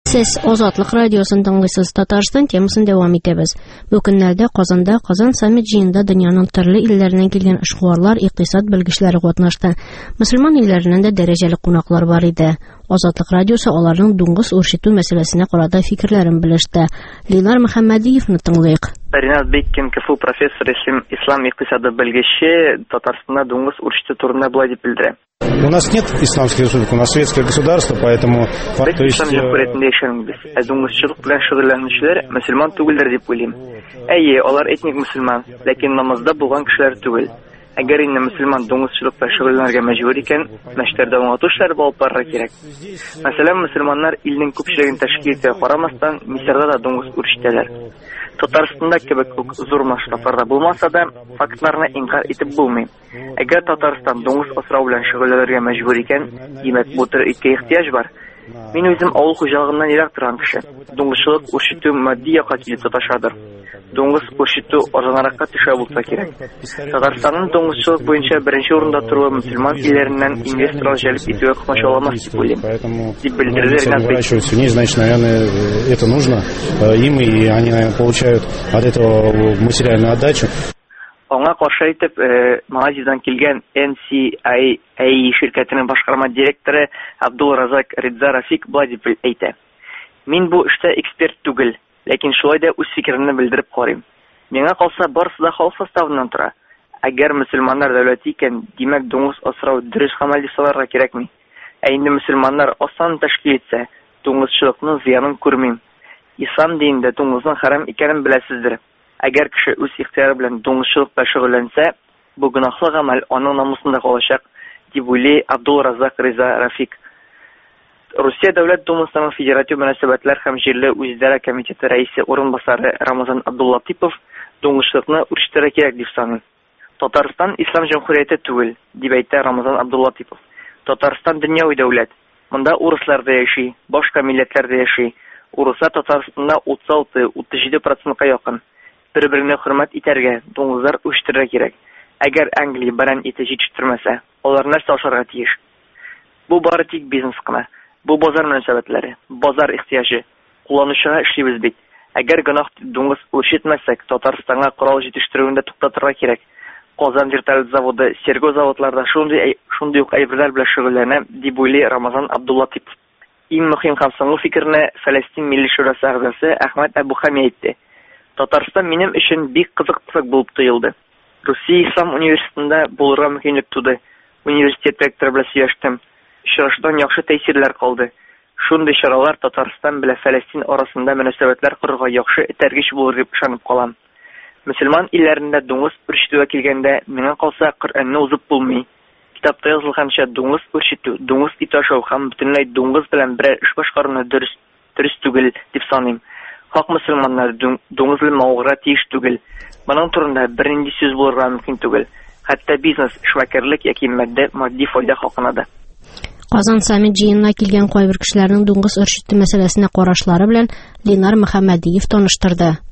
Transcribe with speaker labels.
Speaker 1: Сез Азатлык радиосын тыңлыйсыз. Татарстан темасын дәвам итәбез. Бу көннәрдә Казанда Казан саммит җыенында дөньяның төрле илләреннән килгән эшкуарлар, икътисад белгечләре катнашты. Мөселман илләреннән дә дәрәҗәле кунаклар бар иде. Азатлык радиосы аларның дуңгыз үрчетү мәсьәләсенә карата фикерләрен белеште. Линар Мөхәммәдиевне тыңлыйк.
Speaker 2: Ринат Беккин, КФУ профессор, ислам икътисады белгече, Татарстанда дуңгыз үрчетү турында булай дип белдерә.
Speaker 3: У нас нет исламской республики, у нас светское государство, поэтому...
Speaker 2: Ислам җәмгыятендә яшәгәнбез. Дуңгызчылык белән шөгыльләнүчеләр мөселман түгелдер дип уйлыйм. Әйе, алар этник мөселман, ләкин намазда булган кешеләр түгел. Әгәр инде мөселман дуңгызчылык белән шөгыльләнергә мәҗбүр икән, мәчетләрдә аңа эшләр алып барырга кирәк. Мәсәлән, мөселманнар илнең күпчелеген тәшкил итә карамастан, Мисырда да дуңгыз үрчетәләр. Татарстанда кебек үк зур масштабларда булмаса да, фактларны инкар итеп булмый. Әгәр Татарстан дуңгыз асрау белән шөгыльләнергә мәҗбүр икән, димәк, бу төр иткә ихтияҗ бар. Мин үзем авыл хуҗалыгыннан ерак торган кеше. Дуңгызчылык үрчетү матди якка килеп тоташадыр. Дуңгыз үрчетү арзанракка төшә булса кирәк. Татарстанның дуңгызчылык буенча беренче урында торуы мөселман илләреннән инвесторлар җәлеп итүгә катнашаламас дип уйлыйм. Дип белдерде Ринат Беккин.
Speaker 3: Значит, наверное, это нужно им, и они, наверное, получают от этого материальную отдачу.
Speaker 2: Аңа каршы итеп, Малайзиядан килгән NCIA ширкәтенең башкарма директоры Абдулразак Ридза Рафик булай дип әйтә. Мин бу эштә эксперт түгел, ләкин шулай да үз фикеремне белдереп карыйм. Миңа калса, барысы да халык составыннан тора. Әгәр мөселманнар дәүләте икән, димәк, дуңгыз асрау дөрес гамәл дип санарга кирәкми. Ә инде мөселманнар асан тәшкил итсә, дуңгызчылыкның зыянын күрмим. Ислам динендә дуңгызның харам икәнен беләсездер. Әгәр кеше үз ихтыяры белән дуңгызчылык белән шөгыльләнсә, бу гөнаһлы гамәл аның намусында калачак, дип уйлый Абдулразак Риза Рафик. Русия дәүләт думасының федератив мөнәсәбәтләр һәм җирле үзидарә комитеты рәисе урынбасары Рамазан Абдуллатипов дуңгызчылыкны үрчетергә кирәк дип саный. Татарстан ислам җәмгыяте түгел, дип әйтә Рамазан Абдуллатипов. Татарстан дөньяви дәүләт. Монда урыслар да яши, башка милләтләр дә яши. Урыслар Татарстанда 36-37% якын. Бер-беренә хөрмәт итәргә, дуңгызлар үрчетергә кирәк. Әгәр Англия баран ите җитештермәсә, алар нәрсә ашарга тиеш? Бу бары тик бизнес кына. Бу базар мөнәсәбәтләре, базар ихтыяҗы. Кулланучыга эшлибез бит. Әгәр гөнаһ дуңгыз үрчетмәсәк, Татарстанга корал җитештерүендә туктатырга кирәк. Казан вертолет заводы, Серго заводларда шундый ук әйберләр белән шөгыльләнә, дип уйлый Рамазан Абдуллатипов. Иң мөһим һәм соңгы фикерне Фәләстин Милли шурасы әгъзасы Әхмәт Әбухами әйтте. Татарстан минем өчен бик кызык булып тоелды. Русия Ислам университетында булырга мөмкинлек туды. Университет ректоры белән сөйләштем. Очрашудан яхшы тәэсирләр калды. Шундый чаралар Татарстан белән Фәләстин арасында мөнәсәбәтләр корырга яхшы этәргеч булыр дип ышанып калам. Мөселман илләрендә дуңгыз үрчетүгә килгәндә, миңа калса, Коръәнне узып булмый. Китапта язылганча дуңгыз үрчетү, дуңгыз ит ашау һәм бөтенләй дуңгыз белән берәр эш башкаруны дөрес түгел дип саныйм. Хак мөселманнар дуңгыз белән мавыгырга тиеш түгел. Моның турында бернинди сүз булырга мөмкин түгел. Хәтта бизнес, эшмәкәрлек яки матди файда хакына да.
Speaker 1: Казан саммит җыенына килгән кайбер кешеләрнең дуңгыз үрчетү мәсьәләсенә карашлары белән Линар Мөхәммәдиев таныштырды.